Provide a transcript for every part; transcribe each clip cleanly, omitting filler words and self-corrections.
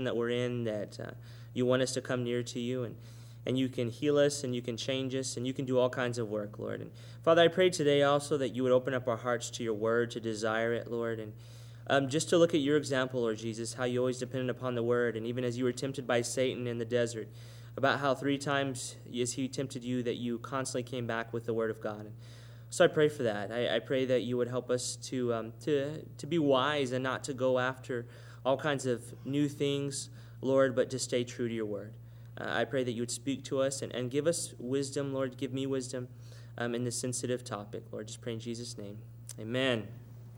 that we're in, that you want us to come near to you, and you can heal us, and you can change us, and you can do all kinds of work, Lord. And Father, I pray today also that you would open up our hearts to your word, to desire it, Lord, and just to look at your example, Lord Jesus, how you always depended upon the word, and even as you were tempted by Satan in the desert, about how 3 times as he tempted you, that you constantly came back with the word of God. So I pray for that. I pray that you would help us to be wise and not to go after all kinds of new things, Lord, but to stay true to your word. I pray that you would speak to us and give us wisdom, Lord. Give me wisdom in this sensitive topic, Lord. Just pray in Jesus' name. Amen.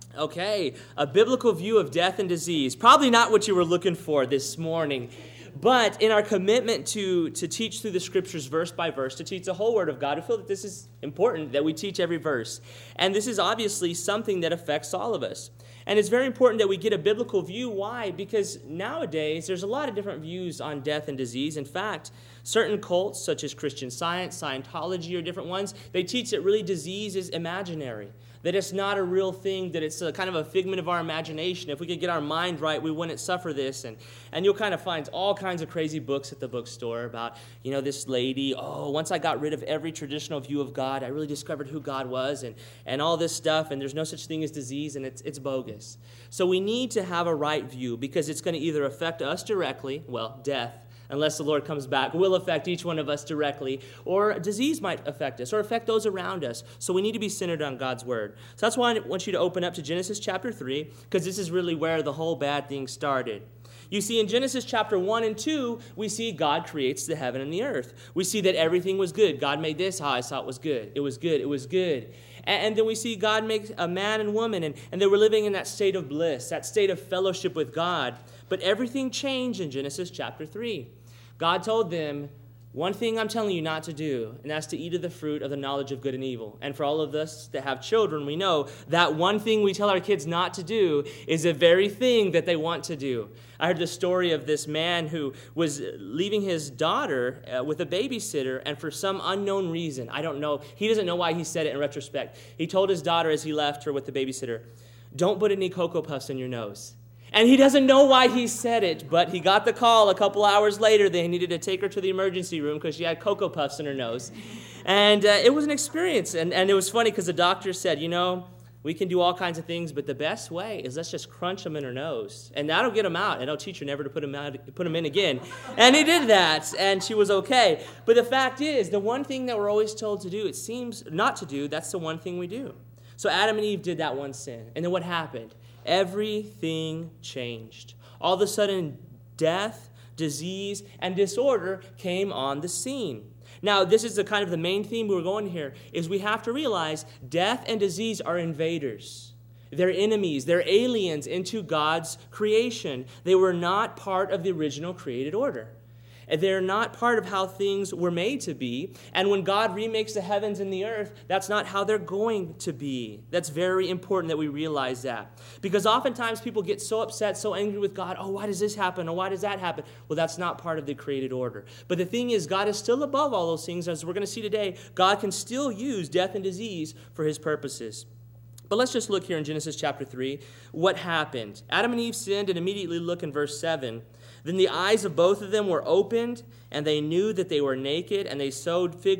Okay, a biblical view of death and disease. Probably not what you were looking for this morning. But in our commitment to teach through the Scriptures verse by verse, to teach the whole Word of God, we feel that this is important, that we teach every verse. And this is obviously something that affects all of us. And it's very important that we get a biblical view. Why? Because nowadays, there's a lot of different views on death and disease. In fact, certain cults, such as Christian Science, Scientology, or different ones, they teach that really disease is imaginary, that it's not a real thing, that it's a kind of a figment of our imagination. If we could get our mind right, we wouldn't suffer this. And you'll kind of find all kinds of crazy books at the bookstore about, this lady, once I got rid of every traditional view of God, I really discovered who God was, and all this stuff, and there's no such thing as disease, and it's bogus. So we need to have a right view, because it's going to either affect us directly, death, unless the Lord comes back, will affect each one of us directly, or disease might affect us, or affect those around us. So we need to be centered on God's word. So that's why I want you to open up to Genesis chapter 3, because this is really where the whole bad thing started. You see, in Genesis chapter 1 and 2, we see God creates the heaven and the earth. We see that everything was good. God made this, how I saw it was good. It was good, it was good. And then we see God make a man and woman, and they were living in that state of bliss, that state of fellowship with God. But everything changed in Genesis chapter 3. God told them, one thing I'm telling you not to do, and that's to eat of the fruit of the knowledge of good and evil. And for all of us that have children, we know that one thing we tell our kids not to do is the very thing that they want to do. I heard the story of this man who was leaving his daughter with a babysitter, and for some unknown reason, I don't know, he doesn't know why he said it in retrospect. He told his daughter as he left her with the babysitter, "Don't put any Cocoa Puffs in your nose." And he doesn't know why he said it, but he got the call a couple hours later. They needed to take her to the emergency room because she had Cocoa Puffs in her nose. And it was an experience. And it was funny because the doctor said, we can do all kinds of things, but the best way is let's just crunch them in her nose. And that'll get them out, and it'll teach her never to put them in again. And he did that, and she was okay. But the fact is, the one thing that we're always told to do, it seems not to do, that's the one thing we do. So Adam and Eve did that one sin. And then what happened? Everything changed. All of a sudden, death, disease, and disorder came on the scene. Now, this is the main theme we're going here, is we have to realize death and disease are invaders. They're enemies. They're aliens into God's creation. They were not part of the original created order. They're not part of how things were made to be. And when God remakes the heavens and the earth, that's not how they're going to be. That's very important that we realize that. Because oftentimes people get so upset, so angry with God, why does this happen? Or why does that happen? Well, that's not part of the created order. But the thing is, God is still above all those things. As we're going to see today, God can still use death and disease for his purposes. But let's just look here in Genesis chapter 3. What happened? Adam and Eve sinned, and immediately look in verse 7. Then the eyes of both of them were opened, and they knew that they were naked, and they sewed fig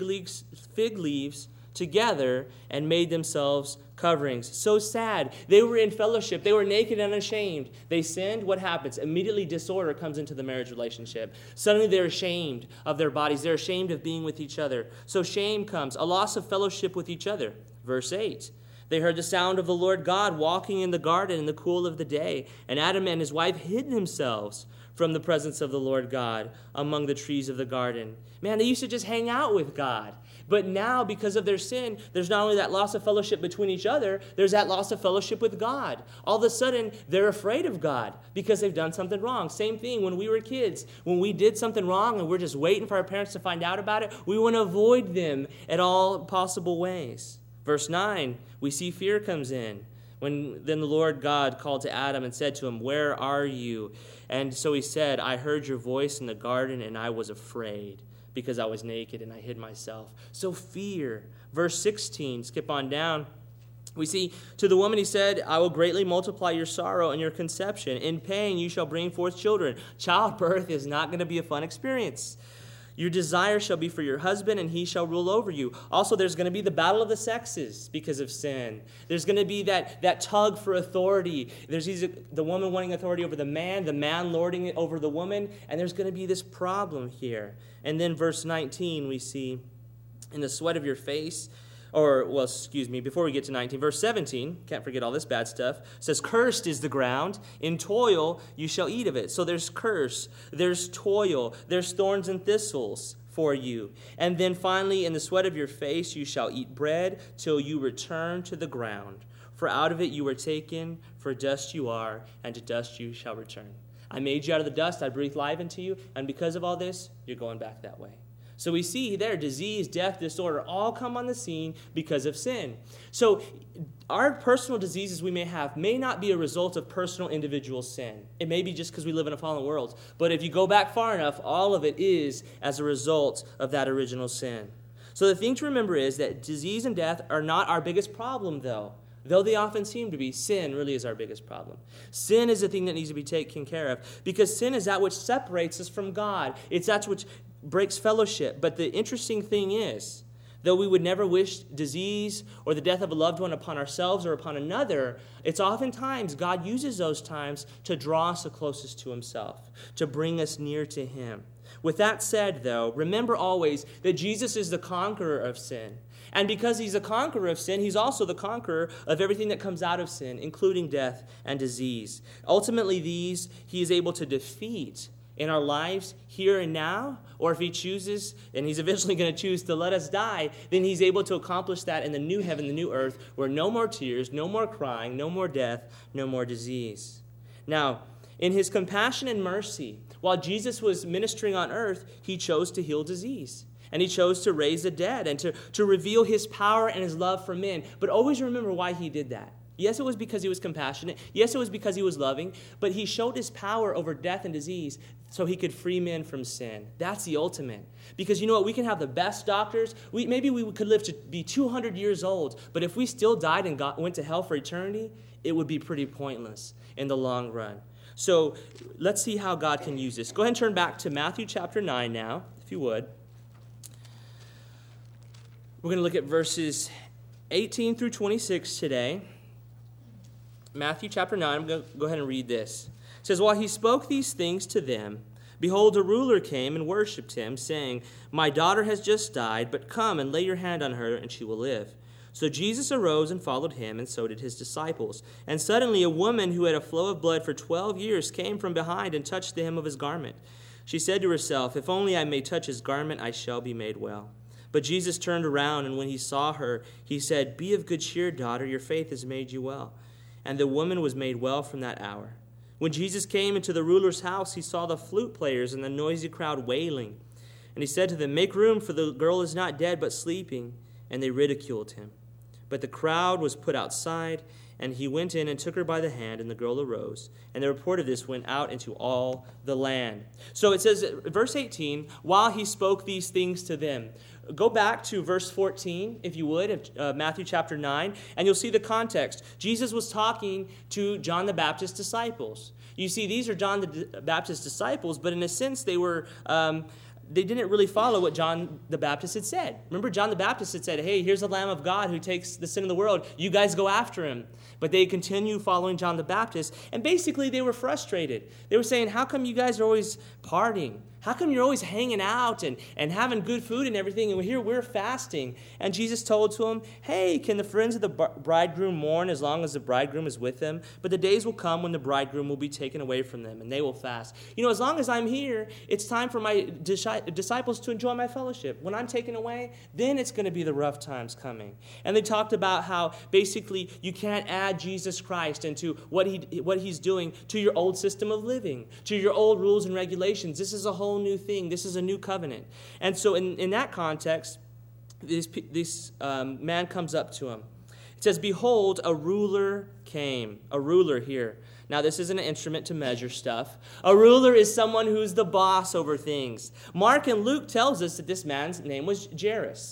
leaves together and made themselves coverings. So sad. They were in fellowship. They were naked and unashamed. They sinned. What happens? Immediately disorder comes into the marriage relationship. Suddenly they're ashamed of their bodies. They're ashamed of being with each other. So shame comes, a loss of fellowship with each other. Verse 8. They heard the sound of the Lord God walking in the garden in the cool of the day, and Adam and his wife hid themselves from the presence of the Lord God among the trees of the garden. Man, they used to just hang out with God. But now, because of their sin, there's not only that loss of fellowship between each other, there's that loss of fellowship with God. All of a sudden, they're afraid of God because they've done something wrong. Same thing when we were kids. When we did something wrong and we're just waiting for our parents to find out about it, we want to avoid them in all possible ways. Verse 9, we see fear comes in. Then the Lord God called to Adam and said to him, "Where are you?" And so he said, "I heard your voice in the garden, and I was afraid because I was naked and I hid myself." So fear. Verse 16, skip on down. We see, to the woman he said, I will greatly multiply your sorrow and your conception. In pain you shall bring forth children. Childbirth is not going to be a fun experience. Your desire shall be for your husband, and he shall rule over you. Also, there's going to be the battle of the sexes because of sin. There's going to be that tug for authority. There's the woman wanting authority over the man lording it over the woman, and there's going to be this problem here. And then verse 19, we see, in the sweat of your face, before we get to 19, verse 17, can't forget all this bad stuff, says, cursed is the ground, in toil you shall eat of it. So there's curse, there's toil, there's thorns and thistles for you. And then finally, in the sweat of your face you shall eat bread till you return to the ground. For out of it you were taken, for dust you are, and to dust you shall return. I made you out of the dust, I breathed life into you, and because of all this, you're going back that way. So we see there disease, death, disorder all come on the scene because of sin. So our personal diseases we may have may not be a result of personal individual sin. It may be just because we live in a fallen world. But if you go back far enough, all of it is as a result of that original sin. So the thing to remember is that disease and death are not our biggest problem, though they often seem to be. Sin really is our biggest problem. Sin is the thing that needs to be taken care of because sin is that which separates us from God. It's that which breaks fellowship. But the interesting thing is, though we would never wish disease or the death of a loved one upon ourselves or upon another, it's oftentimes God uses those times to draw us the closest to himself, to bring us near to him. With that said, though, remember always that Jesus is the conqueror of sin. And because he's a conqueror of sin, he's also the conqueror of everything that comes out of sin, including death and disease. Ultimately, these he is able to defeat in our lives here and now, or if he chooses, and he's eventually going to choose to let us die, then he's able to accomplish that in the new heaven, the new earth, where no more tears, no more crying, no more death, no more disease. Now, in his compassion and mercy, while Jesus was ministering on earth, he chose to heal disease. And he chose to raise the dead and to reveal his power and his love for men. But always remember why he did that. Yes, it was because he was compassionate. Yes, it was because he was loving. But he showed his power over death and disease so he could free men from sin. That's the ultimate. Because you know what? We can have the best doctors. Maybe we could live to be 200 years old. But if we still died and went to hell for eternity, it would be pretty pointless in the long run. So let's see how God can use this. Go ahead and turn back to Matthew chapter 9 now, if you would. We're going to look at verses 18 through 26 today. Matthew chapter 9, I'm going to go ahead and read this. It says, while he spoke these things to them, behold, a ruler came and worshipped him, saying, my daughter has just died, but come and lay your hand on her, and she will live. So Jesus arose and followed him, and so did his disciples. And suddenly a woman who had a flow of blood for 12 years came from behind and touched the hem of his garment. She said to herself, if only I may touch his garment, I shall be made well. But Jesus turned around, and when he saw her, he said, be of good cheer, daughter, your faith has made you well. And the woman was made well from that hour. When Jesus came into the ruler's house, he saw the flute players and the noisy crowd wailing. And he said to them, make room, for the girl is not dead, but sleeping. And they ridiculed him. But the crowd was put outside, and he went in and took her by the hand, and the girl arose. And the report of this went out into all the land. So it says, verse 18, while he spoke these things to them. Go back to verse 14, if you would, of Matthew chapter 9, and you'll see the context. Jesus was talking to John the Baptist's disciples. You see, these are John the Baptist's disciples, but in a sense they didn't really follow what John the Baptist had said. Remember, John the Baptist had said, hey, here's the Lamb of God who takes the sin of the world. You guys go after him. But they continue following John the Baptist, and basically they were frustrated. They were saying, how come you guys are always partying? How come you're always hanging out and having good food and everything, and here we're fasting? And Jesus told to them, hey, can the friends of the bridegroom mourn as long as the bridegroom is with them? But the days will come when the bridegroom will be taken away from them, and they will fast. You know, as long as I'm here, it's time for my disciples to enjoy my fellowship. When I'm taken away, then it's going to be the rough times coming. And they talked about how basically you can't add Jesus Christ into what he's doing to your old system of living, to your old rules and regulations. This is a whole new thing. This is a new covenant. And so in that context, this man comes up to him. It says, behold, a ruler came. A ruler here. Now, this isn't an instrument to measure stuff. A ruler is someone who's the boss over things. Mark and Luke tells us that this man's name was Jairus.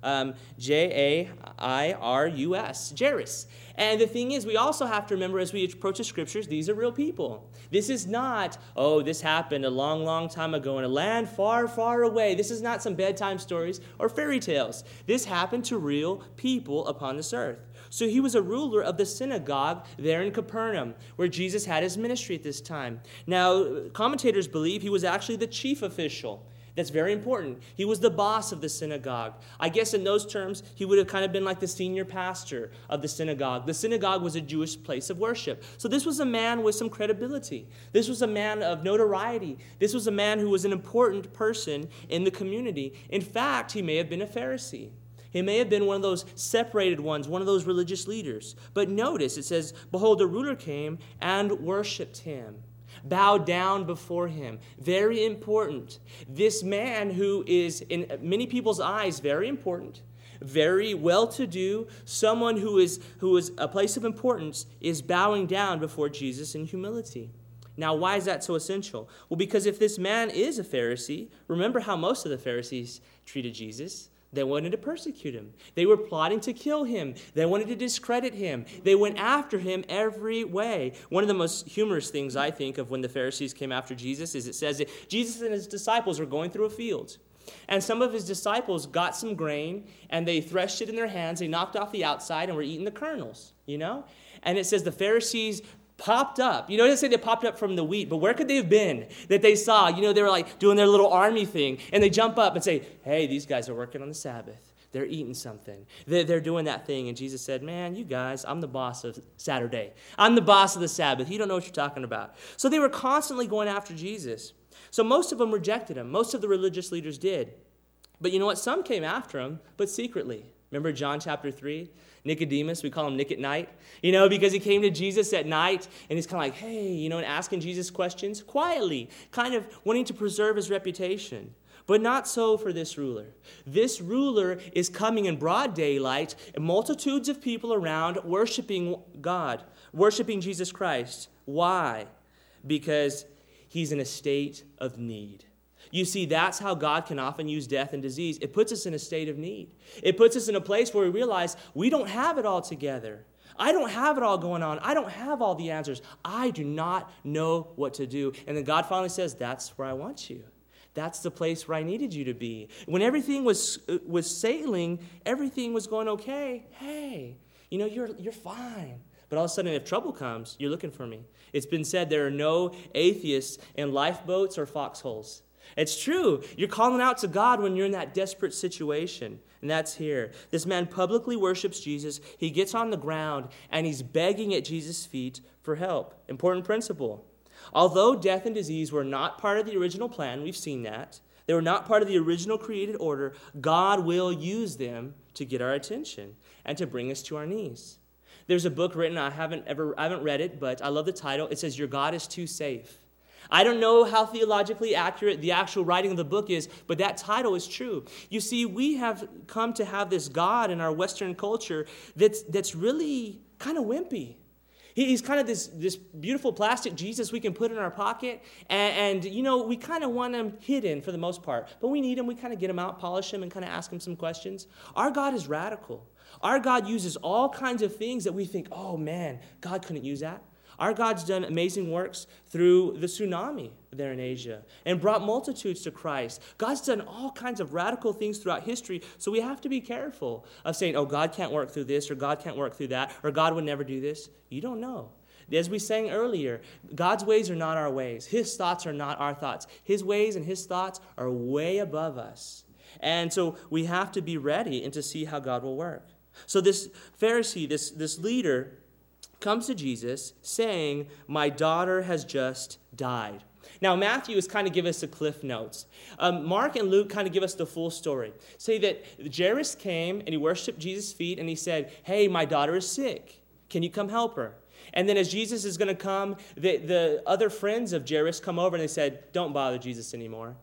Jairus, Jairus. And the thing is, we also have to remember as we approach the scriptures, these are real people. This is not, this happened a long, long time ago in a land far, far away. This is not some bedtime stories or fairy tales. This happened to real people upon this earth. So he was a ruler of the synagogue there in Capernaum, where Jesus had his ministry at this time. Now, commentators believe he was actually the chief official. That's very important. He was the boss of the synagogue. I guess in those terms, he would have kind of been like the senior pastor of the synagogue. The synagogue was a Jewish place of worship. So this was a man with some credibility. This was a man of notoriety. This was a man who was an important person in the community. In fact, he may have been a Pharisee. He may have been one of those separated ones, one of those religious leaders. But notice, it says, behold, the ruler came and worshiped him. Bowed down before him. Very important. This man who is, in many people's eyes, very important, very well-to-do, someone who is a place of importance, is bowing down before Jesus in humility. Now, why is that so essential? Well, because if this man is a Pharisee, remember how most of the Pharisees treated Jesus. They wanted to persecute him. They were plotting to kill him. They wanted to discredit him. They went after him every way. One of the most humorous things I think of when the Pharisees came after Jesus is it says that Jesus and his disciples were going through a field. And some of his disciples got some grain and they threshed it in their hands. They knocked off the outside and were eating the kernels, And it says the Pharisees popped up. It doesn't say they popped up from the wheat, but where could they have been that they saw? They were like doing their little army thing, and they jump up and say, hey, these guys are working on the Sabbath. They're eating something. They're doing that thing. And Jesus said, man, you guys, I'm the boss of Saturday. I'm the boss of the Sabbath. You don't know what you're talking about. So they were constantly going after Jesus. So most of them rejected him. Most of the religious leaders did. But you know what? Some came after him, but secretly. Remember John chapter 3? Nicodemus, we call him Nick at night, because he came to Jesus at night, and he's kind of like, hey, and asking Jesus questions quietly, kind of wanting to preserve his reputation. But not so for this ruler. This ruler is coming in broad daylight, and multitudes of people around worshiping God, worshiping Jesus Christ. Why? Because he's in a state of need. You see, that's how God can often use death and disease. It puts us in a state of need. It puts us in a place where we realize we don't have it all together. I don't have it all going on. I don't have all the answers. I do not know what to do. And then God finally says, that's where I want you. That's the place where I needed you to be. When everything was sailing, everything was going okay. Hey, you're fine. But all of a sudden, if trouble comes, you're looking for me. It's been said there are no atheists in lifeboats or foxholes. It's true. You're calling out to God when you're in that desperate situation. And that's here. This man publicly worships Jesus. He gets on the ground and he's begging at Jesus' feet for help. Important principle. Although death and disease were not part of the original plan, we've seen that. They were not part of the original created order. God will use them to get our attention and to bring us to our knees. There's a book written, I haven't read it, but I love the title. It says, Your God is Too Safe. I don't know how theologically accurate the actual writing of the book is, but that title is true. You see, we have come to have this God in our Western culture that's really kind of wimpy. He's kind of this beautiful plastic Jesus we can put in our pocket, and we kind of want him hidden for the most part. But we need him, we kind of get him out, polish him, and kind of ask him some questions. Our God is radical. Our God uses all kinds of things that we think, oh man, God couldn't use that. Our God's done amazing works through the tsunami there in Asia and brought multitudes to Christ. God's done all kinds of radical things throughout history, so we have to be careful of saying, oh, God can't work through this, or God can't work through that, or God would never do this. You don't know. As we sang earlier, God's ways are not our ways. His thoughts are not our thoughts. His ways and his thoughts are way above us. And so we have to be ready and to see how God will work. So this Pharisee, this leader, comes to Jesus saying, my daughter has just died. Now, Matthew is kind of give us the cliff notes. Mark and Luke kind of give us the full story. Say that Jairus came and he worshiped Jesus' feet and he said, hey, my daughter is sick. Can you come help her? And then as Jesus is going to come, the other friends of Jairus come over and they said, don't bother Jesus anymore.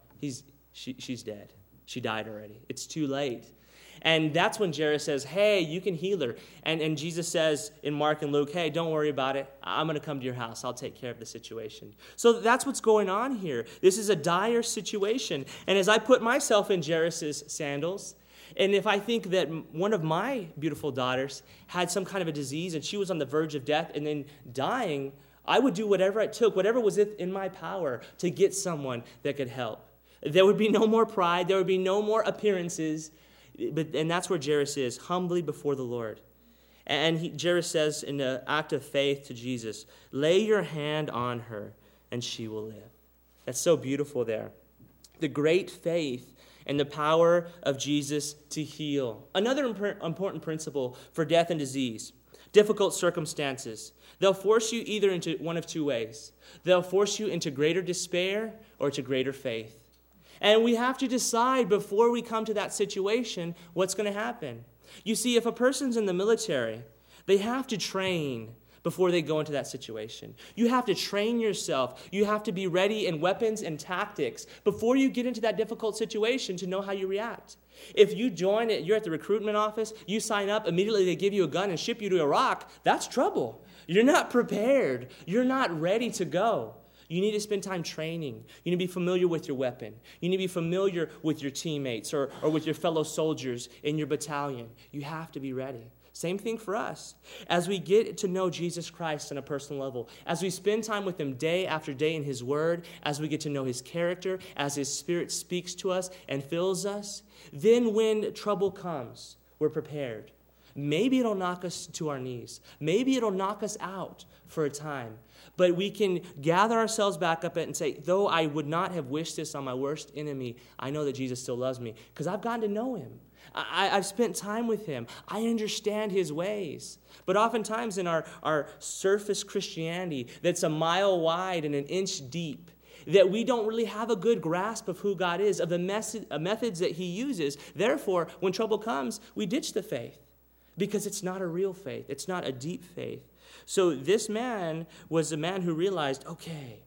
She's dead. She died already. It's too late. And that's when Jairus says, hey, you can heal her. And Jesus says in Mark and Luke, hey, don't worry about it. I'm going to come to your house. I'll take care of the situation. So that's what's going on here. This is a dire situation. And as I put myself in Jairus' sandals, And if I think that one of my beautiful daughters had some kind of a disease and she was on the verge of death and then dying, I would do whatever it took, whatever was in my power to get someone that could help. There would be no more pride. There would be no more appearances. And that's where Jairus is, humbly before the Lord. And Jairus says in an act of faith to Jesus, lay your hand on her and she will live. That's so beautiful there. The great faith and the power of Jesus to heal. Another important principle for death and disease, difficult circumstances. They'll force you either into one of two ways. They'll force you into greater despair or to greater faith. And we have to decide before we come to that situation what's going to happen. You see, if a person's in the military, they have to train before they go into that situation. You have to train yourself. You have to be ready in weapons and tactics before you get into that difficult situation to know how you react. If you join it, you're at the recruitment office, you sign up, immediately they give you a gun and ship you to Iraq, that's trouble. You're not prepared. You're not ready to go. You need to spend time training. You need to be familiar with your weapon. You need to be familiar with your teammates or with your fellow soldiers in your battalion. You have to be ready. Same thing for us. As we get to know Jesus Christ on a personal level, as we spend time with him day after day in his word, as we get to know his character, as his Spirit speaks to us and fills us, then when trouble comes, we're prepared. Maybe it'll knock us to our knees. Maybe it'll knock us out for a time. But we can gather ourselves back up and say, though I would not have wished this on my worst enemy, I know that Jesus still loves me because I've gotten to know him. I've spent time with him. I understand his ways. But oftentimes in our surface Christianity that's a mile wide and an inch deep, that we don't really have a good grasp of who God is, of the methods that he uses. Therefore, when trouble comes, we ditch the faith because it's not a real faith. It's not a deep faith. So this man was a man who realized, okay,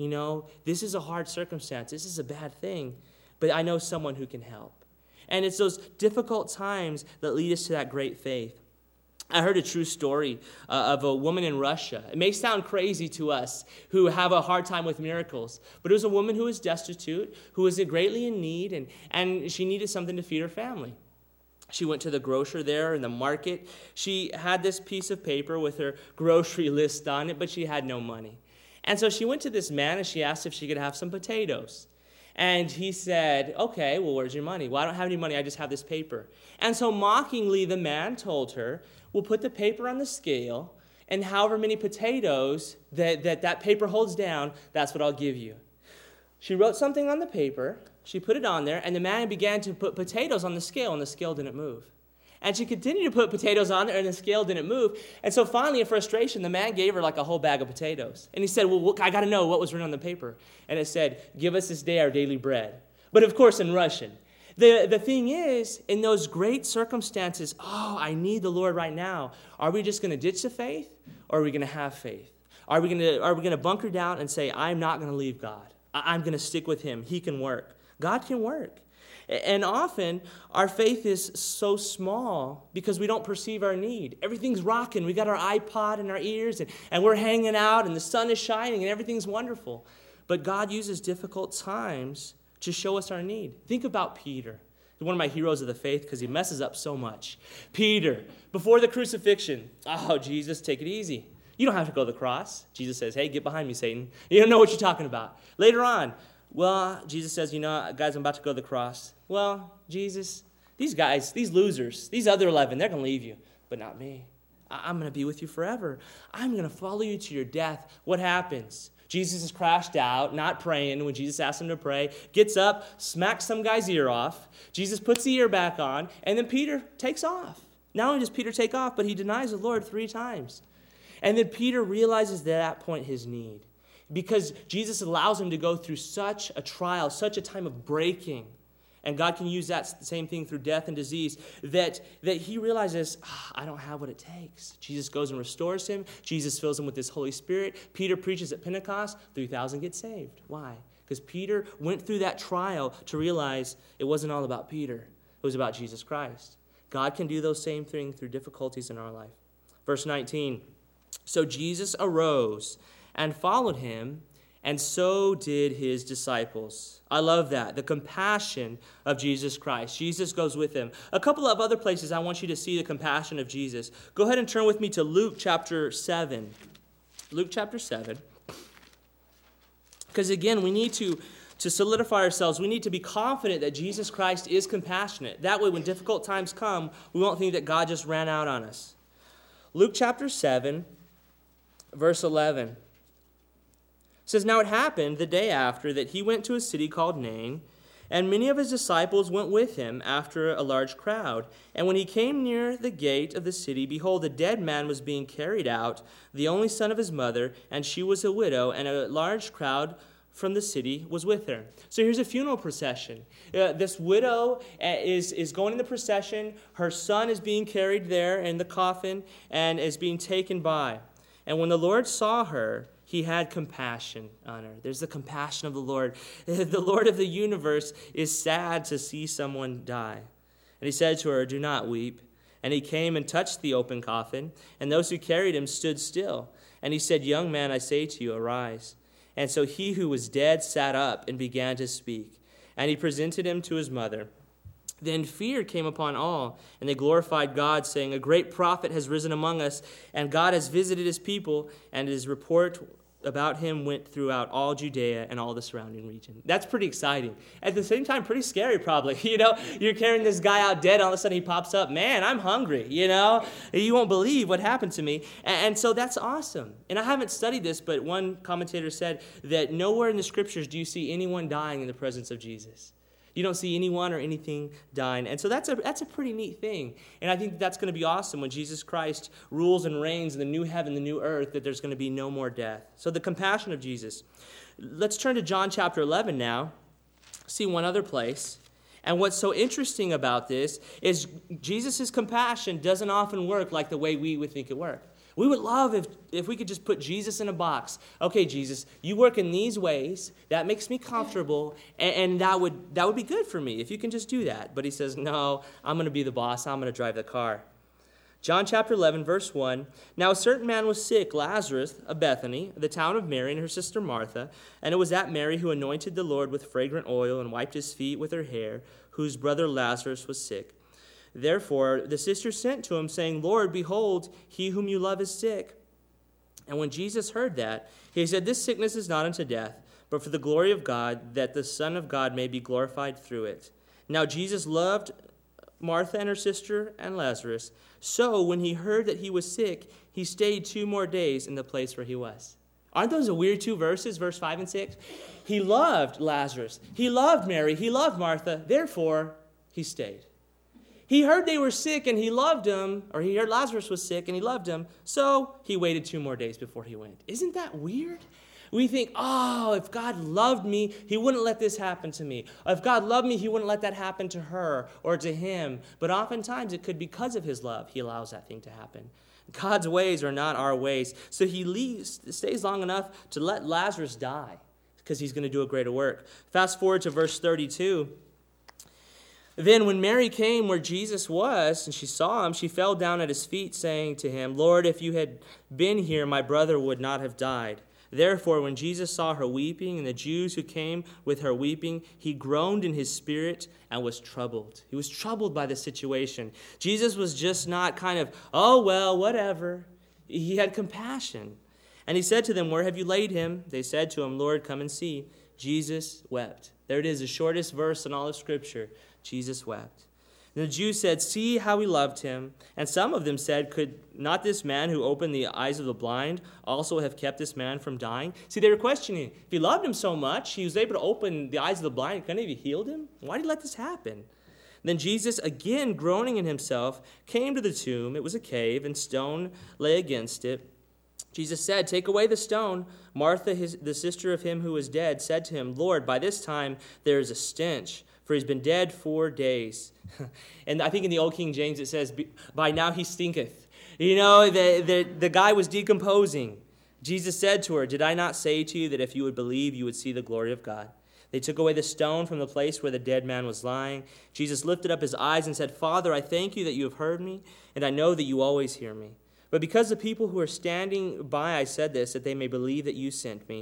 this is a hard circumstance. This is a bad thing, but I know someone who can help. And it's those difficult times that lead us to that great faith. I heard a true story of a woman in Russia. It may sound crazy to us who have a hard time with miracles, but it was a woman who was destitute, who was greatly in need, and she needed something to feed her family. She went to the grocer there in the market. She had this piece of paper with her grocery list on it, but she had no money. And so she went to this man and she asked if she could have some potatoes. And he said, okay, well, where's your money? Well, I don't have any money. I just have this paper. And so mockingly, the man told her, we'll put the paper on the scale, and however many potatoes that paper holds down, that's what I'll give you. She wrote something on the paper. She put it on there, and the man began to put potatoes on the scale, and the scale didn't move. And she continued to put potatoes on there, and the scale didn't move. And so finally, in frustration, the man gave her like a whole bag of potatoes. And he said, well, I got to know what was written on the paper. And it said, give us this day our daily bread. But of course, in Russian. The thing is, in those great circumstances, I need the Lord right now. Are we just going to ditch the faith, or are we going to have faith? Are we going to bunker down and say, I'm not going to leave God. I'm going to stick with him. He can work. God can work. And often, our faith is so small because we don't perceive our need. Everything's rocking. We got our iPod in our ears, and we're hanging out, and the sun is shining, and everything's wonderful. But God uses difficult times to show us our need. Think about Peter. He's one of my heroes of the faith because he messes up so much. Peter, before the crucifixion, Jesus, take it easy. You don't have to go to the cross. Jesus says, hey, get behind me, Satan. You don't know what you're talking about. Later on, Jesus says, guys, I'm about to go to the cross. Well, Jesus, these guys, these losers, these other 11, they're going to leave you, but not me. I'm going to be with you forever. I'm going to follow you to your death. What happens? Jesus is crashed out, not praying when Jesus asks him to pray, gets up, smacks some guy's ear off. Jesus puts the ear back on, and then Peter takes off. Not only does Peter take off, but he denies the Lord 3 times. And then Peter realizes at that point his need. Because Jesus allows him to go through such a trial, such a time of breaking. And God can use that same thing through death and disease, that he realizes, I don't have what it takes. Jesus goes and restores him. Jesus fills him with his Holy Spirit. Peter preaches at Pentecost. 3,000 get saved. Why? Because Peter went through that trial to realize it wasn't all about Peter. It was about Jesus Christ. God can do those same things through difficulties in our life. Verse 19, so Jesus arose and followed him, and so did his disciples. I love that. The compassion of Jesus Christ. Jesus goes with him. A couple of other places I want you to see the compassion of Jesus. Go ahead and turn with me to Luke chapter 7. Luke chapter 7. Because again, we need to solidify ourselves. We need to be confident that Jesus Christ is compassionate. That way, when difficult times come, we won't think that God just ran out on us. Luke chapter 7, verse 11. Says, now it happened the day after that he went to a city called Nain, and many of his disciples went with him after a large crowd. And when he came near the gate of the city, behold, a dead man was being carried out, the only son of his mother, and she was a widow, and a large crowd from the city was with her. So here's a funeral procession. This widow is going in the procession. Her son is being carried there in the coffin and is being taken by. And when the Lord saw her, he had compassion on her. There's the compassion of the Lord. The Lord of the universe is sad to see someone die. And he said to her, do not weep. And he came and touched the open coffin, and those who carried him stood still. And he said, young man, I say to you, arise. And so he who was dead sat up and began to speak. And he presented him to his mother. Then fear came upon all, and they glorified God, saying, a great prophet has risen among us, and God has visited his people, and his report about him went throughout all Judea and all the surrounding region. That's pretty exciting. At the same time, pretty scary probably. You're carrying this guy out dead, all of a sudden he pops up. Man, I'm hungry, You won't believe what happened to me. And so that's awesome. And I haven't studied this, but one commentator said that nowhere in the scriptures do you see anyone dying in the presence of Jesus. You don't see anyone or anything dying. And so that's a pretty neat thing. And I think that's going to be awesome when Jesus Christ rules and reigns in the new heaven, the new earth, that there's going to be no more death. So the compassion of Jesus. Let's turn to John chapter 11 now. See one other place. And what's so interesting about this is Jesus' compassion doesn't often work like the way we would think it worked. We would love if we could just put Jesus in a box. Okay, Jesus, you work in these ways. That makes me comfortable, and that would be good for me if you can just do that. But he says, no, I'm going to be the boss. I'm going to drive the car. John chapter 11, verse 1. Now a certain man was sick, Lazarus of Bethany, the town of Mary and her sister Martha. And it was that Mary who anointed the Lord with fragrant oil and wiped his feet with her hair, whose brother Lazarus was sick. Therefore, the sisters sent to him, saying, Lord, behold, he whom you love is sick. And when Jesus heard that, he said, this sickness is not unto death, but for the glory of God, that the Son of God may be glorified through it. Now Jesus loved Martha and her sister and Lazarus. So when he heard that he was sick, he stayed 2 more days in the place where he was. Aren't those a weird 2 verses, verse 5 and 6? He loved Lazarus. He loved Mary. He loved Martha. Therefore, he stayed. He heard they were sick and he loved them, or he heard Lazarus was sick and he loved him, so he waited 2 more days before he went. Isn't that weird? We think, if God loved me, he wouldn't let this happen to me. If God loved me, he wouldn't let that happen to her or to him. But oftentimes it could be because of his love he allows that thing to happen. God's ways are not our ways. So he stays long enough to let Lazarus die because he's going to do a greater work. Fast forward to verse 32. Then when Mary came where Jesus was, and she saw him, she fell down at his feet, saying to him, Lord, if you had been here, my brother would not have died. Therefore, when Jesus saw her weeping, and the Jews who came with her weeping, he groaned in his spirit and was troubled. He was troubled by the situation. Jesus was just not kind of, whatever. He had compassion. And he said to them, where have you laid him? They said to him, Lord, come and see. Jesus wept. There it is, the shortest verse in all of Scripture. Jesus wept. And the Jews said, see how he loved him. And some of them said, could not this man who opened the eyes of the blind also have kept this man from dying? See, they were questioning, if he loved him so much, he was able to open the eyes of the blind, couldn't he have healed him? Why did he let this happen? Then Jesus, again groaning in himself, came to the tomb. It was a cave, and stone lay against it. Jesus said, take away the stone. Martha, the sister of him who was dead, said to him, Lord, by this time there is a stench, for he's been dead 4 days. And I think in the Old King James it says, by now he stinketh. The guy was decomposing. Jesus said to her, did I not say to you that if you would believe, you would see the glory of God? They took away the stone from the place where the dead man was lying. Jesus lifted up his eyes and said, Father, I thank you that you have heard me, and I know that you always hear me. But because the people who are standing by, I said this, that they may believe that you sent me.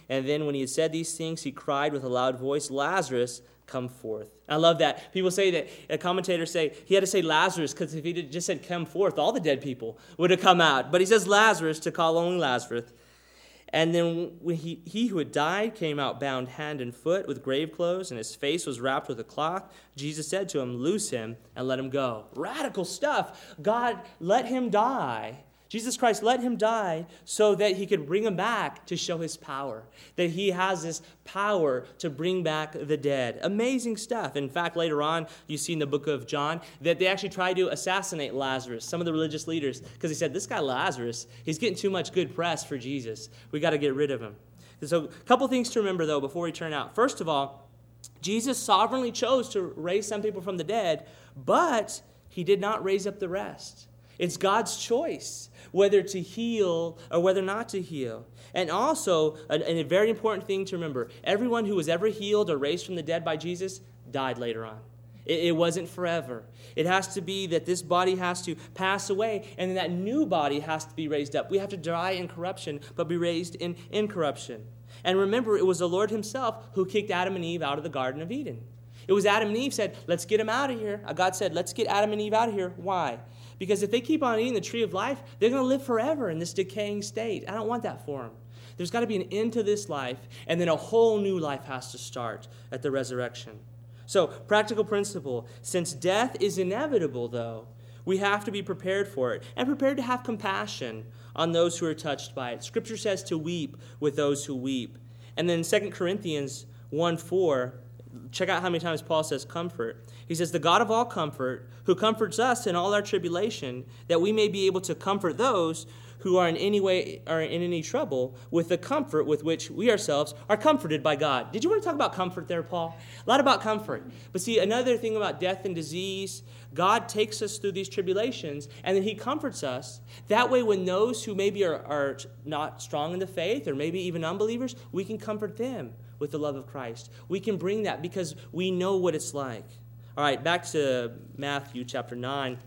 And then when he had said these things, he cried with a loud voice, Lazarus, come forth. I love that. People say that, commentators say, he had to say Lazarus because if he just said come forth, all the dead people would have come out. But he says Lazarus to call only Lazarus. And then when he who had died came out bound hand and foot with grave clothes, and his face was wrapped with a cloth. Jesus said to him, loose him and let him go. Radical stuff. God let him die. Jesus Christ let him die so that he could bring him back to show his power, that he has this power to bring back the dead. Amazing stuff. In fact, later on, you see in the book of John that they actually tried to assassinate Lazarus, some of the religious leaders, because he said, this guy Lazarus, he's getting too much good press for Jesus. We got to get rid of him. So a couple things to remember, though, before we turn out. First of all, Jesus sovereignly chose to raise some people from the dead, but he did not raise up the rest. It's God's choice whether to heal or whether not to heal. And also, a very important thing to remember, everyone who was ever healed or raised from the dead by Jesus died later on. It wasn't forever. It has to be that this body has to pass away, and then that new body has to be raised up. We have to die in corruption, but be raised in incorruption. And remember, it was the Lord himself who kicked Adam and Eve out of the Garden of Eden. It was Adam and Eve said, let's get them out of here. God said, let's get Adam and Eve out of here. Why? Because if they keep on eating the tree of life, they're going to live forever in this decaying state. I don't want that for them. There's got to be an end to this life, and then a whole new life has to start at the resurrection. So, practical principle, since death is inevitable, though, we have to be prepared for it and prepared to have compassion on those who are touched by it. Scripture says to weep with those who weep. And then 2 Corinthians 1:4, check out how many times Paul says comfort. He says, the God of all comfort, who comforts us in all our tribulation, that we may be able to comfort those who are in any trouble with the comfort with which we ourselves are comforted by God. Did you want to talk about comfort there, Paul? A lot about comfort. But see, another thing about death and disease, God takes us through these tribulations, and then he comforts us. That way, when those who maybe are not strong in the faith, or maybe even unbelievers, we can comfort them with the love of Christ. We can bring that because we know what it's like. All right, back to Matthew chapter 9,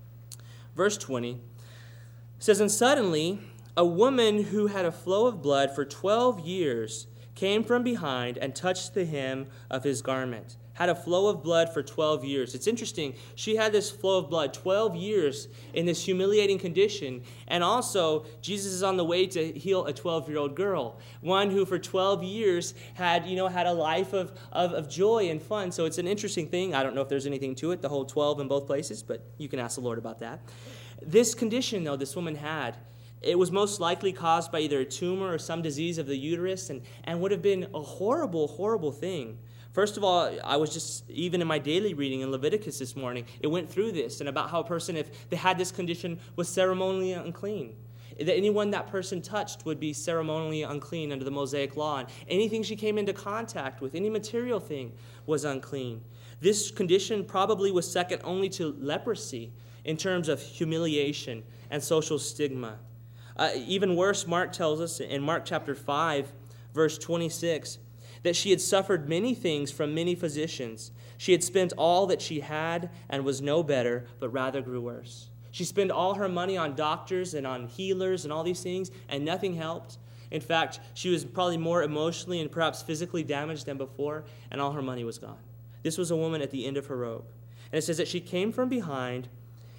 verse 20. It says, and suddenly a woman who had a flow of blood for 12 years came from behind and touched the hem of his garment. Had a flow of blood for 12 years. It's interesting. She had this flow of blood 12 years in this humiliating condition. And also, Jesus is on the way to heal a 12-year-old girl. One who for 12 years had a life of joy and fun. So it's an interesting thing. I don't know if there's anything to it, the whole 12 in both places, but you can ask the Lord about that. This condition, though, this woman had, it was most likely caused by either a tumor or some disease of the uterus and would have been a horrible, horrible thing. First of all, I was just, even in my daily reading in Leviticus this morning, it went through this and about how a person, if they had this condition, was ceremonially unclean. That anyone that person touched would be ceremonially unclean under the Mosaic law. And anything she came into contact with, any material thing, was unclean. This condition probably was second only to leprosy in terms of humiliation and social stigma. Even worse, Mark tells us in Mark chapter 5, verse 26, that she had suffered many things from many physicians. She had spent all that she had and was no better, but rather grew worse. She spent all her money on doctors and on healers and all these things, and nothing helped. In fact, she was probably more emotionally and perhaps physically damaged than before, and all her money was gone. This was a woman at the end of her rope. And it says that she came from behind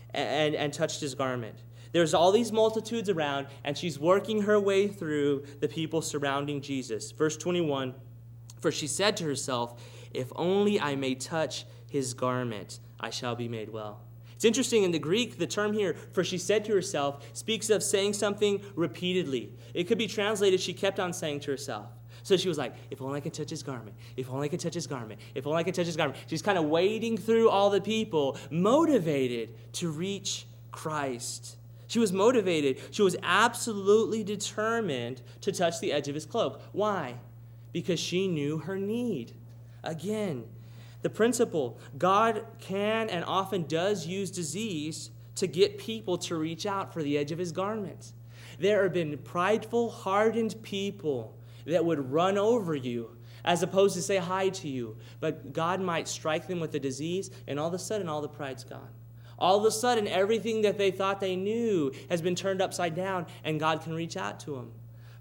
and touched his garment. There's all these multitudes around, and she's working her way through the people surrounding Jesus. Verse 21, for she said to herself, if only I may touch his garment, I shall be made well. It's interesting, in the Greek, the term here, for she said to herself, speaks of saying something repeatedly. It could be translated, she kept on saying to herself. So she was like, if only I can touch his garment, if only I can touch his garment, if only I can touch his garment. She's kind of wading through all the people, motivated to reach Christ. She was motivated. She was absolutely determined to touch the edge of his cloak. Why? Because she knew her need. Again, the principle, God can and often does use disease to get people to reach out for the edge of his garment. There have been prideful, hardened people that would run over you as opposed to say hi to you. But God might strike them with the disease, and all of a sudden, all the pride's gone. All of a sudden, everything that they thought they knew has been turned upside down, and God can reach out to them.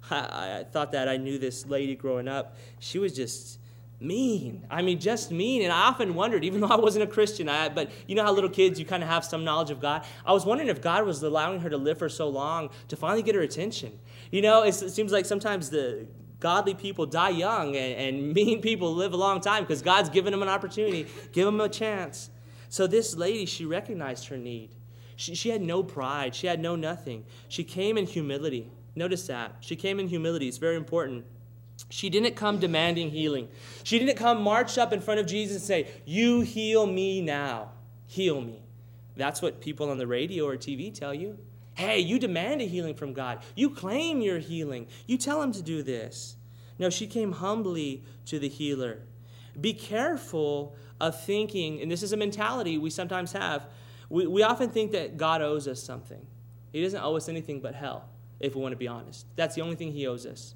I thought that I knew this lady growing up. She was just mean. I mean, just mean. And I often wondered, even though I wasn't a Christian, but you know how little kids, you kind of have some knowledge of God. I was wondering if God was allowing her to live for so long to finally get her attention. You know, it seems like sometimes the godly people die young and mean people live a long time because God's given them an opportunity, give them a chance. So this lady, she recognized her need. She had no pride. She had no nothing. She came in humility. Notice that. She came in humility. It's very important. She didn't come demanding healing. She didn't come march up in front of Jesus and say, "You heal me now. Heal me." That's what people on the radio or TV tell you. Hey, you demand a healing from God. You claim your healing. You tell him to do this. No, she came humbly to the healer. Be careful of thinking, and this is a mentality we sometimes have, we often think that God owes us something. He doesn't owe us anything but hell, if we want to be honest. That's the only thing he owes us.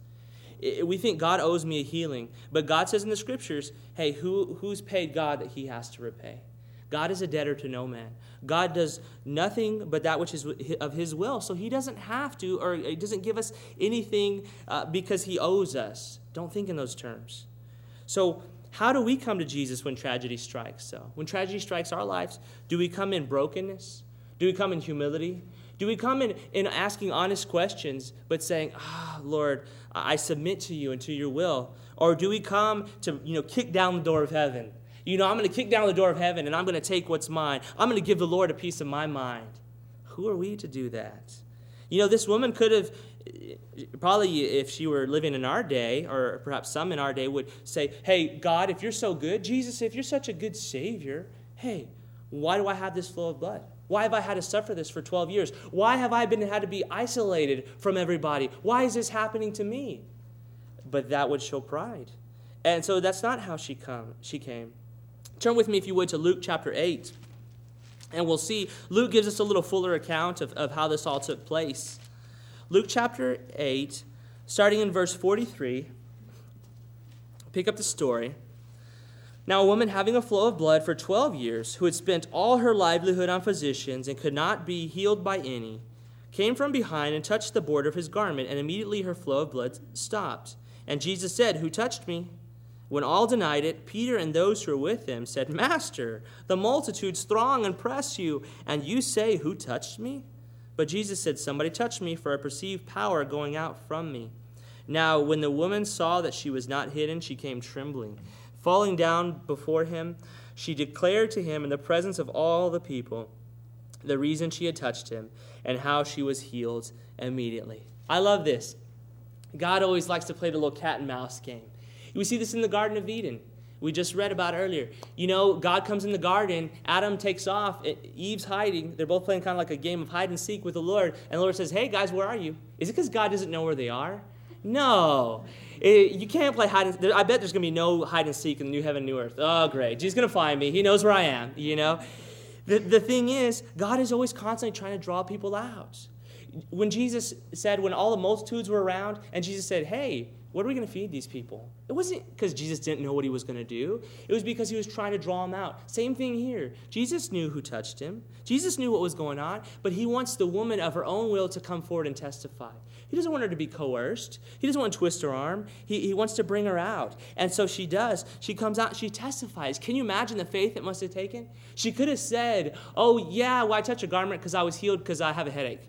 We think God owes me a healing, but God says in the scriptures, hey, who's paid God that he has to repay? God is a debtor to no man. God does nothing but that which is of his will, so he doesn't have to, or he doesn't give us anything because he owes us. Don't think in those terms. So how do we come to Jesus when tragedy strikes? So when tragedy strikes our lives, do we come in brokenness? Do we come in humility? Do we come in asking honest questions, but saying, Lord, I submit to you and to your will? Or do we come to, kick down the door of heaven? I'm going to kick down the door of heaven and I'm going to take what's mine. I'm going to give the Lord a piece of my mind. Who are we to do that? This woman could have, probably if she were living in our day, or perhaps some in our day would say, hey, God, if you're so good, Jesus, if you're such a good Savior, hey, why do I have this flow of blood? Why have I had to suffer this for 12 years? Why have I had to be isolated from everybody? Why is this happening to me? But that would show pride. And so that's not how she came. Turn with me, if you would, to Luke chapter 8. And we'll see, Luke gives us a little fuller account of how this all took place. Luke chapter 8, starting in verse 43, pick up the story. Now a woman having a flow of blood for 12 years, who had spent all her livelihood on physicians and could not be healed by any, came from behind and touched the border of his garment, and immediately her flow of blood stopped. And Jesus said, "Who touched me?" When all denied it, Peter and those who were with him said, "Master, the multitudes throng and press you, and you say, 'Who touched me?'" But Jesus said, "Somebody touched me, for I perceive power going out from me." Now when the woman saw that she was not hidden, she came trembling. Falling down before him, she declared to him in the presence of all the people the reason she had touched him and how she was healed immediately. I love this. God always likes to play the little cat and mouse game. We see this in the Garden of Eden. We just read about earlier. God comes in the garden. Adam takes off. Eve's hiding. They're both playing kind of like a game of hide and seek with the Lord. And the Lord says, "Hey, guys, where are you?" Is it because God doesn't know where they are? No. You can't play hide and seek. I bet there's going to be no hide and seek in the new heaven, new earth. Oh, great. Jesus is going to find me. He knows where I am, The thing is, God is always constantly trying to draw people out. When Jesus said, when all the multitudes were around, and Jesus said, "Hey, what are we going to feed these people?" It wasn't because Jesus didn't know what he was going to do. It was because he was trying to draw them out. Same thing here. Jesus knew who touched him. Jesus knew what was going on, but he wants the woman of her own will to come forward and testify. He doesn't want her to be coerced. He doesn't want to twist her arm. He wants to bring her out. And so she does. She comes out and she testifies. Can you imagine the faith it must have taken? She could have said, "Oh, yeah, well, I touched a garment because I was healed because I have a headache."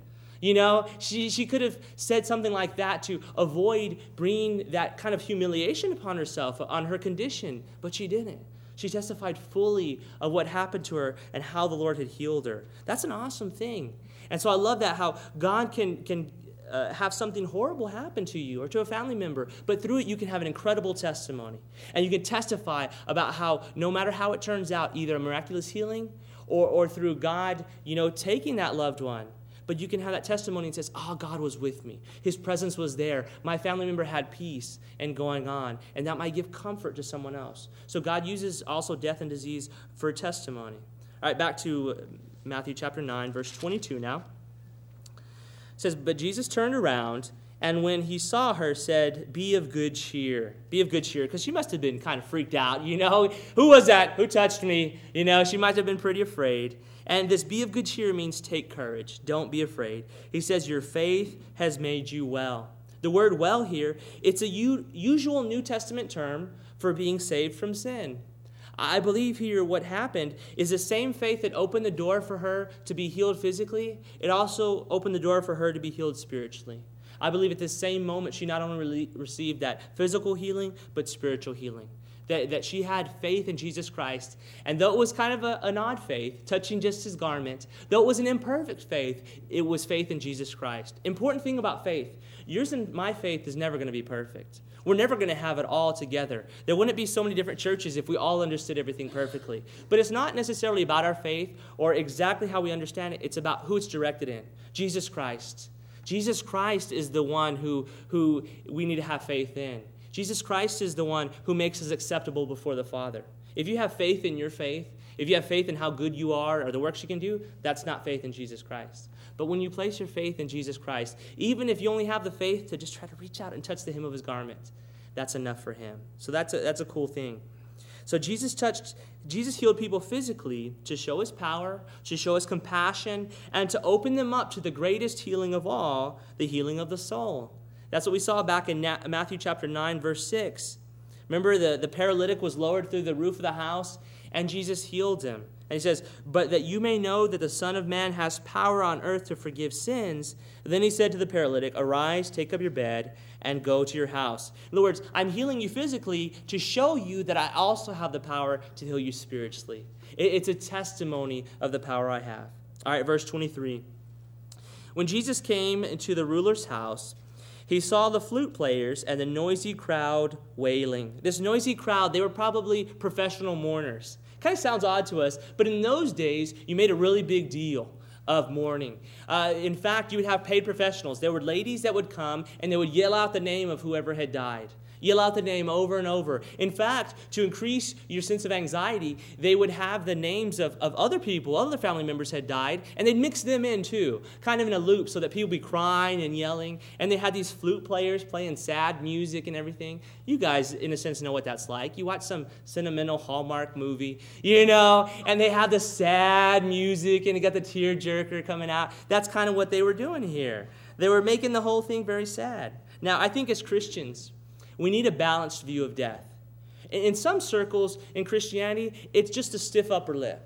She could have said something like that to avoid bringing that kind of humiliation upon herself, on her condition, but she didn't. She testified fully of what happened to her and how the Lord had healed her. That's an awesome thing. And so I love that, how God can have something horrible happen to you or to a family member, but through it you can have an incredible testimony. And you can testify about how, no matter how it turns out, either a miraculous healing or through God, taking that loved one, but you can have that testimony and says, God was with me. His presence was there. My family member had peace and going on. And that might give comfort to someone else. So God uses also death and disease for a testimony. All right, back to Matthew chapter 9, verse 22 now. It says, "But Jesus turned around, and when he saw her, said, 'Be of good cheer.'" Be of good cheer, because she must have been kind of freaked out. Who was that? Who touched me? She might have been pretty afraid. And this "be of good cheer" means take courage. Don't be afraid. He says, "Your faith has made you well." The word well here, it's a usual New Testament term for being saved from sin. I believe here what happened is the same faith that opened the door for her to be healed physically, it also opened the door for her to be healed spiritually. I believe at this same moment she not only received that physical healing, but spiritual healing. That she had faith in Jesus Christ. And though it was kind of an odd faith, touching just his garment, though it was an imperfect faith, it was faith in Jesus Christ. Important thing about faith, yours and my faith is never going to be perfect. We're never going to have it all together. There wouldn't be so many different churches if we all understood everything perfectly. But it's not necessarily about our faith or exactly how we understand it. It's about who it's directed in. Jesus Christ. Jesus Christ is the one who we need to have faith in. Jesus Christ is the one who makes us acceptable before the Father. If you have faith in your faith, if you have faith in how good you are or the works you can do, that's not faith in Jesus Christ. But when you place your faith in Jesus Christ, even if you only have the faith to just try to reach out and touch the hem of his garment, that's enough for him. So that's a cool thing. So Jesus healed people physically to show his power, to show his compassion, and to open them up to the greatest healing of all, the healing of the soul. That's what we saw back in Matthew chapter 9, verse 6. Remember, the paralytic was lowered through the roof of the house, and Jesus healed him. And he says, but that you may know that the Son of Man has power on earth to forgive sins. Then he said to the paralytic, arise, take up your bed, and go to your house. In other words, I'm healing you physically to show you that I also have the power to heal you spiritually. It's a testimony of the power I have. All right, verse 23. When Jesus came into the ruler's house, he saw the flute players and the noisy crowd wailing. This noisy crowd, they were probably professional mourners. Kind of sounds odd to us, but in those days, you made a really big deal of mourning. In fact, you would have paid professionals. There were ladies that would come and they would yell out the name of whoever had died. Yell out the name over and over. In fact, to increase your sense of anxiety, they would have the names of other people, other family members had died, and they'd mix them in too, kind of in a loop so that people would be crying and yelling. And they had these flute players playing sad music and everything. You guys, in a sense, know what that's like. You watch some sentimental Hallmark movie, and they have the sad music and you got the tearjerker coming out. That's kind of what they were doing here. They were making the whole thing very sad. Now, I think as Christians, we need a balanced view of death. In some circles in Christianity, it's just a stiff upper lip.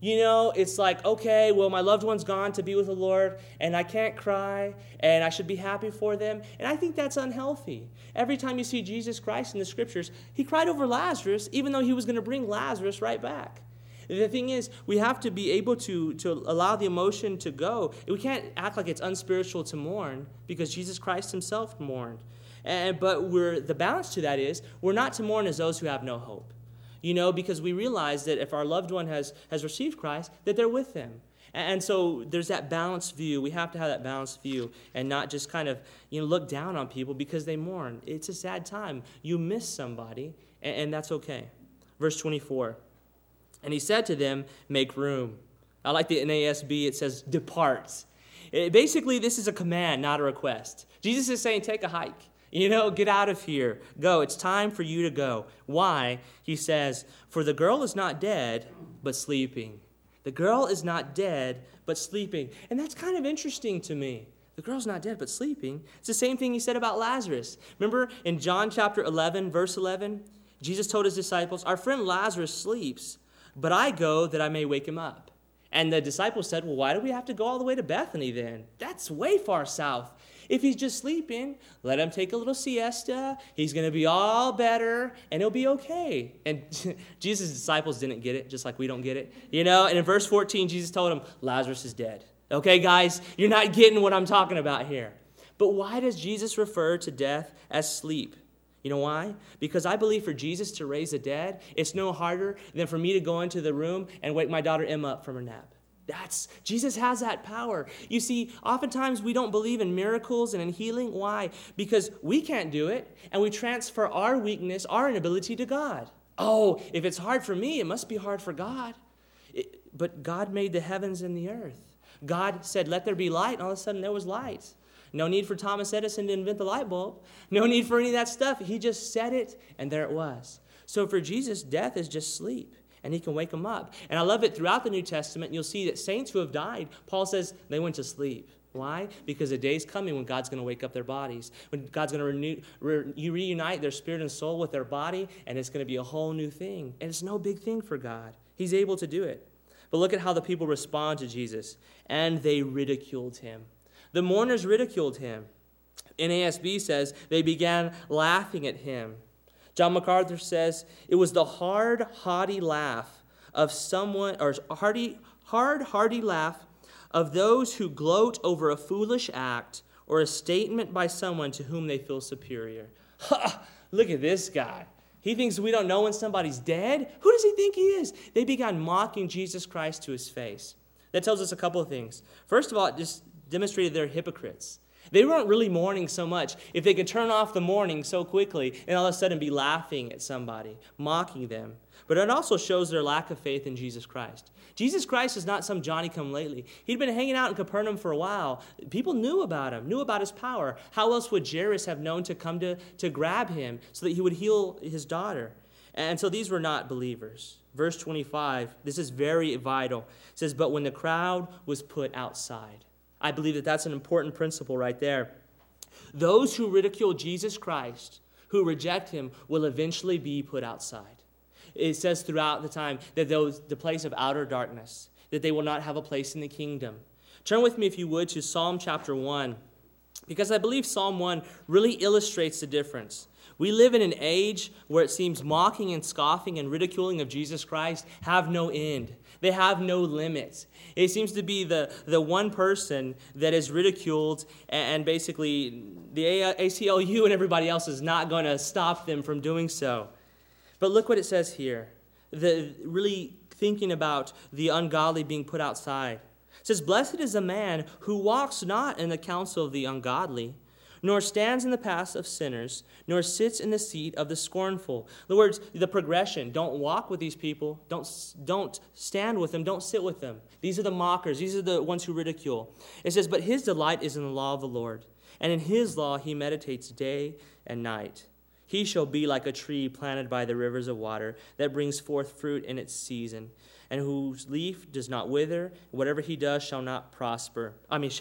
It's like, okay, well, my loved one's gone to be with the Lord, and I can't cry, and I should be happy for them. And I think that's unhealthy. Every time you see Jesus Christ in the Scriptures, he cried over Lazarus, even though he was going to bring Lazarus right back. The thing is, we have to be able to allow the emotion to go. We can't act like it's unspiritual to mourn, because Jesus Christ himself mourned. But the balance to that is, we're not to mourn as those who have no hope. Because we realize that if our loved one has received Christ, that they're with him. And so there's that balanced view. We have to have that balanced view and not just kind of look down on people because they mourn. It's a sad time. You miss somebody, and that's okay. Verse 24. And he said to them, make room. I like the NASB. It says, depart. Basically, this is a command, not a request. Jesus is saying, take a hike. Get out of here. Go. It's time for you to go. Why? He says, for the girl is not dead, but sleeping. The girl is not dead, but sleeping. And that's kind of interesting to me. The girl's not dead, but sleeping. It's the same thing he said about Lazarus. Remember in John chapter 11, verse 11, Jesus told his disciples, our friend Lazarus sleeps, but I go that I may wake him up. And the disciples said, well, why do we have to go all the way to Bethany then? That's way far south. If he's just sleeping, let him take a little siesta. He's going to be all better, and he'll be okay. And Jesus' disciples didn't get it, just like we don't get it. And in verse 14, Jesus told them, Lazarus is dead. Okay, guys, you're not getting what I'm talking about here. But why does Jesus refer to death as sleep? You know why? Because I believe for Jesus to raise the dead, it's no harder than for me to go into the room and wake my daughter Emma up from her nap. Jesus has that power. You see, oftentimes we don't believe in miracles and in healing. Why? Because we can't do it, and we transfer our weakness, our inability to God. Oh, if it's hard for me, it must be hard for God. But God made the heavens and the earth. God said, let there be light, and all of a sudden there was light. No need for Thomas Edison to invent the light bulb. No need for any of that stuff. He just said it, and there it was. So for Jesus, death is just sleep. And he can wake them up. And I love it throughout the New Testament. You'll see that saints who have died, Paul says they went to sleep. Why? Because a day's coming when God's going to wake up their bodies, when God's going to reunite their spirit and soul with their body, and it's going to be a whole new thing. And it's no big thing for God. He's able to do it. But look at how the people respond to Jesus. And they ridiculed him. The mourners ridiculed him. NASB says they began laughing at him. John MacArthur says it was the hard, haughty laugh of someone, or hearty laugh of those who gloat over a foolish act or a statement by someone to whom they feel superior. Ha! Look at this guy. He thinks we don't know when somebody's dead? Who does he think he is? They began mocking Jesus Christ to his face. That tells us a couple of things. First of all, it just demonstrated they're hypocrites. They weren't really mourning so much if they could turn off the mourning so quickly and all of a sudden be laughing at somebody, mocking them. But it also shows their lack of faith in Jesus Christ. Jesus Christ is not some Johnny-come-lately. He'd been hanging out in Capernaum for a while. People knew about him, knew about his power. How else would Jairus have known to come to grab him so that he would heal his daughter? And so these were not believers. Verse 25, this is very vital. It says, but when the crowd was put outside. I believe that that's an important principle right there. Those who ridicule Jesus Christ, who reject him, will eventually be put outside. It says throughout the time that the place of outer darkness, that they will not have a place in the kingdom. Turn with me, if you would, to Psalm chapter 1, because I believe Psalm 1 really illustrates the difference. We live in an age where it seems mocking and scoffing and ridiculing of Jesus Christ have no end. They have no limits. It seems to be the one person that is ridiculed, and basically the ACLU and everybody else is not going to stop them from doing so. But look what it says here. Really thinking about the ungodly being put outside. It says, blessed is the man who walks not in the counsel of the ungodly, nor stands in the paths of sinners, nor sits in the seat of the scornful. In other words, the progression. Don't walk with these people. Don't stand with them. Don't sit with them. These are the mockers. These are the ones who ridicule. It says, but his delight is in the law of the Lord, and in his law he meditates day and night. He shall be like a tree planted by the rivers of water that brings forth fruit in its season, and whose leaf does not wither. Whatever he does shall prosper.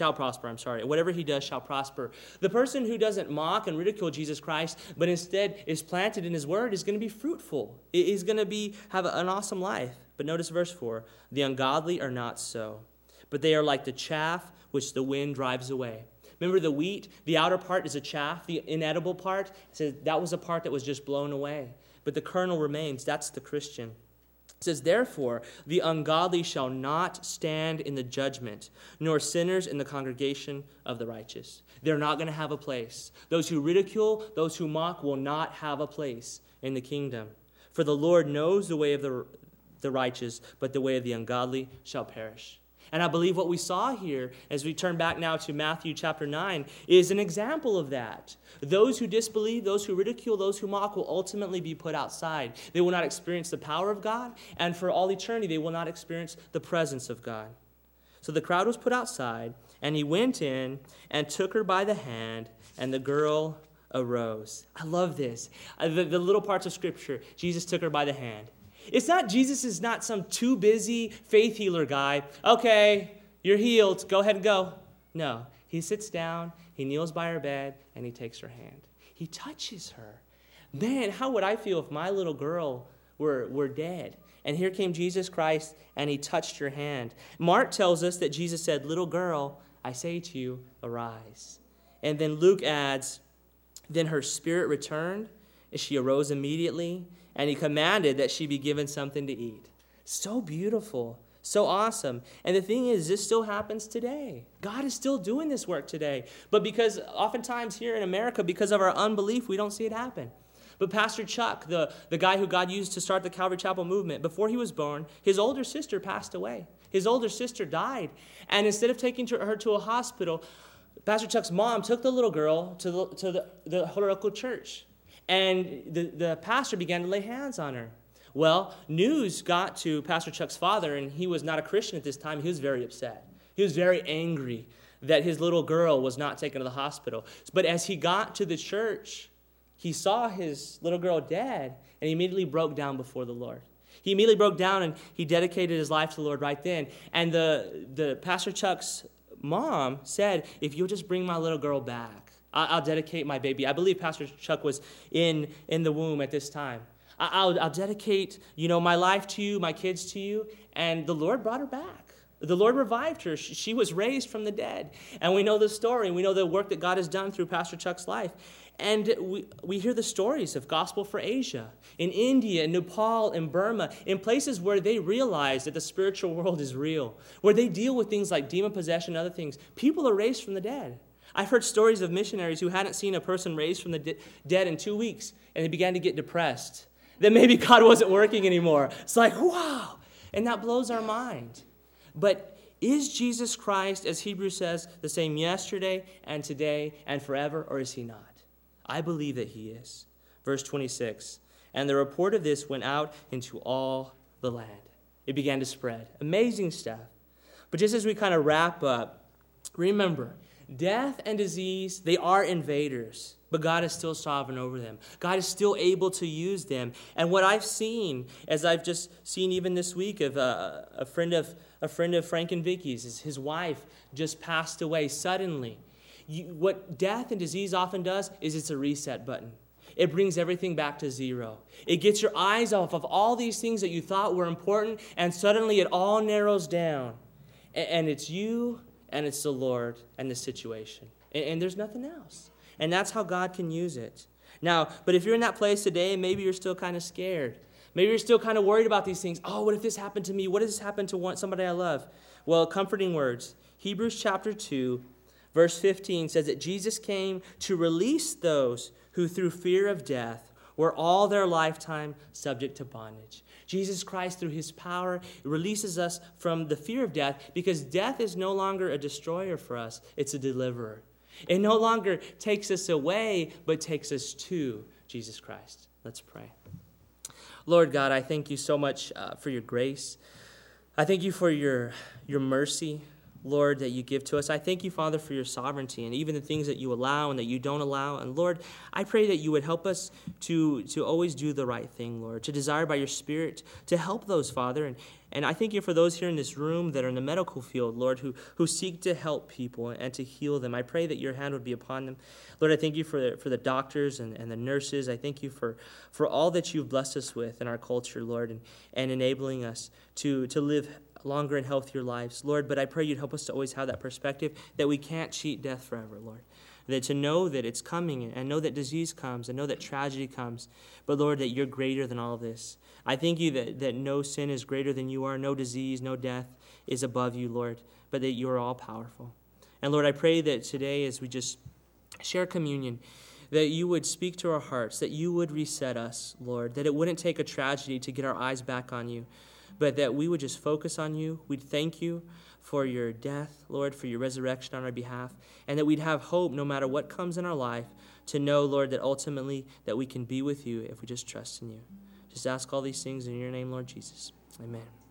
Whatever he does shall prosper. The person who doesn't mock and ridicule Jesus Christ, but instead is planted in his word, is going to be fruitful. It is going to have an awesome life. But notice verse 4. The ungodly are not so, but they are like the chaff which the wind drives away. Remember the wheat, the outer part is a chaff, the inedible part, so that was a part that was just blown away. But the kernel remains. That's the Christian. It says, therefore, the ungodly shall not stand in the judgment, nor sinners in the congregation of the righteous. They're not going to have a place. Those who ridicule, those who mock, will not have a place in the kingdom. For the Lord knows the way of the righteous, but the way of the ungodly shall perish. And I believe what we saw here, as we turn back now to Matthew chapter 9, is an example of that. Those who disbelieve, those who ridicule, those who mock will ultimately be put outside. They will not experience the power of God, and for all eternity they will not experience the presence of God. So the crowd was put outside, and he went in and took her by the hand, and the girl arose. I love this. The little parts of Scripture, Jesus took her by the hand. It's not, Jesus is not some too busy faith healer guy. Okay, you're healed. Go ahead and go. No, he sits down, he kneels by her bed, and he takes her hand. He touches her. Man, how would I feel if my little girl were dead? And here came Jesus Christ, and he touched her hand. Mark tells us that Jesus said, little girl, I say to you, arise. And then Luke adds, then her spirit returned, and she arose immediately, and he commanded that she be given something to eat. So beautiful, so awesome. And the thing is, this still happens today. God is still doing this work today. But because oftentimes here in America, because of our unbelief, we don't see it happen. But Pastor Chuck, the guy who God used to start the Calvary Chapel movement, before he was born, his older sister passed away. His older sister died. And instead of taking her to a hospital, Pastor Chuck's mom took the little girl to the local church. And the pastor began to lay hands on her. Well, news got to Pastor Chuck's father, and he was not a Christian at this time. He was very upset. He was very angry that his little girl was not taken to the hospital. But as he got to the church, he saw his little girl dead, and he immediately broke down before the Lord. He immediately broke down, and he dedicated his life to the Lord right then. And the Pastor Chuck's mom said, if you'll just bring my little girl back, I'll dedicate my baby. I believe Pastor Chuck was in the womb at this time. I'll dedicate, my life to you, my kids to you. And the Lord brought her back. The Lord revived her. She was raised from the dead. And we know the story. We know the work that God has done through Pastor Chuck's life. And we hear the stories of Gospel for Asia, in India, in Nepal, in Burma, in places where they realize that the spiritual world is real, where they deal with things like demon possession and other things. People are raised from the dead. I've heard stories of missionaries who hadn't seen a person raised from the dead in 2 weeks, and they began to get depressed, that maybe God wasn't working anymore. It's like, wow, and that blows our mind. But is Jesus Christ, as Hebrews says, the same yesterday and today and forever, or is he not? I believe that he is. Verse 26, and the report of this went out into all the land. It began to spread. Amazing stuff. But just as we kind of wrap up, remember, death and disease, they are invaders, but God is still sovereign over them. God is still able to use them. And what I've seen, as I've just seen even this week of a friend of Frank and Vicky's, his wife just passed away suddenly. What death and disease often does is it's a reset button. It brings everything back to zero. It gets your eyes off of all these things that you thought were important, and suddenly it all narrows down. And it's you, and it's the Lord, and the situation. And there's nothing else. And that's how God can use it. Now, but if you're in that place today, and maybe you're still kind of scared. Maybe you're still kind of worried about these things. Oh, what if this happened to me? What if this happened to somebody I love? Well, comforting words. Hebrews chapter 2, verse 15 says that Jesus came to release those who through fear of death were all their lifetime subject to bondage. Jesus Christ, through his power, releases us from the fear of death, because death is no longer a destroyer for us. It's a deliverer. It no longer takes us away, but takes us to Jesus Christ. Let's pray. Lord God, I thank you so much for your grace. I thank you for your mercy, Lord, that you give to us. I thank you, Father, for your sovereignty and even the things that you allow and that you don't allow. And Lord, I pray that you would help us to always do the right thing, Lord, to desire by your Spirit to help those, Father. And I thank you for those here in this room that are in the medical field, Lord, who seek to help people and to heal them. I pray that your hand would be upon them. Lord, I thank you for the doctors and the nurses. I thank you for all that you've blessed us with in our culture, Lord, and enabling us to live longer and healthier lives, Lord. But I pray you'd help us to always have that perspective that we can't cheat death forever, Lord. That to know that it's coming and know that disease comes and know that tragedy comes. But Lord, that you're greater than all of this. I thank you that no sin is greater than you are. No disease, no death is above you, Lord. But that you are all powerful. And Lord, I pray that today as we just share communion, that you would speak to our hearts, that you would reset us, Lord. That it wouldn't take a tragedy to get our eyes back on you, but that we would just focus on you. We'd thank you for your death, Lord, for your resurrection on our behalf, and that we'd have hope no matter what comes in our life to know, Lord, that ultimately that we can be with you if we just trust in you. Just ask all these things in your name, Lord Jesus. Amen.